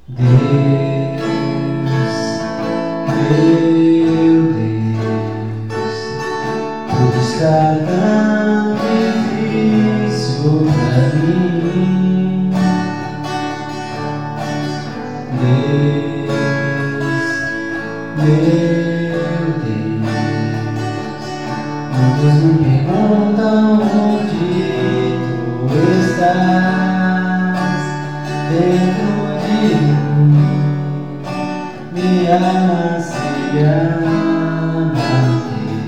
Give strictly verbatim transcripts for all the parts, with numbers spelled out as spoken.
Deus, meu Deus, tudo está tão difícil pra mim. Deus, meu Deus, muitos me perguntam onde tu estás dentro de mim, me amas e ama-te.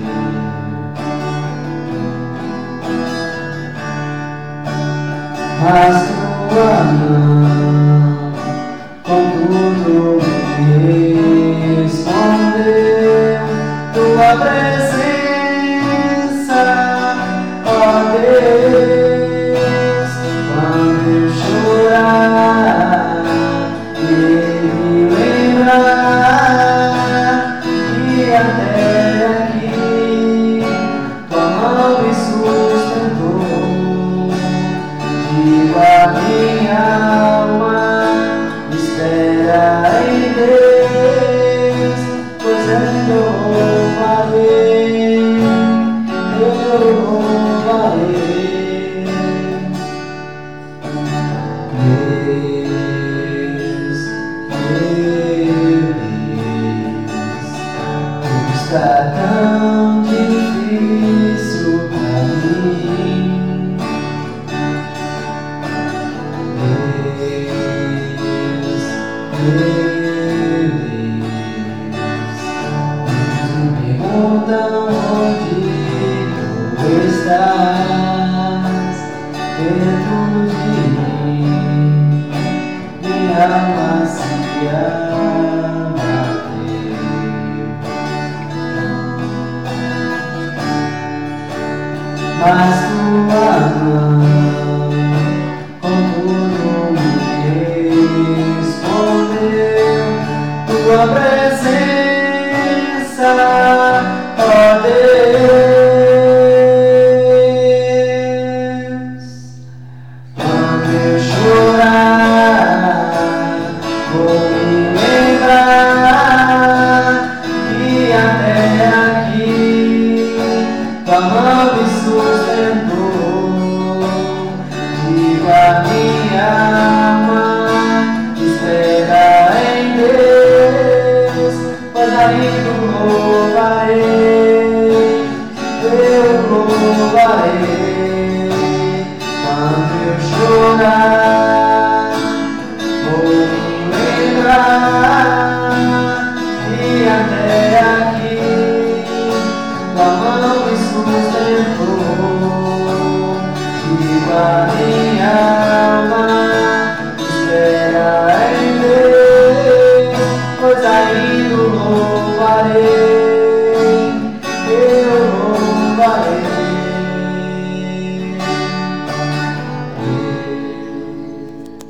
Mas tua mão com tudo me respondeu, tua presença, ó Deus, quando eu chorar e me lembrar que até aqui tua mão me sustentou. Digo a minha alma, espera em Deus, pois eu louvarei, eu louvarei. Deus, meu Deus, tudo está tão difícil pra mim. Deus, meu Deus, muitos me perguntam onde tu estás dentro de mim, me amas e ama-te. Mas tua mão com tudo me respondeu, tua presença, ó Deus, quando eu chorar, vou me lembrar que até aqui tua mão me sustentou. Digo a minha alma, espera em Deus, pois ainda o louvarei, eu louvarei. Quando eu chorar, vou me lembrar que até aqui tua mão me sustentou. Digo a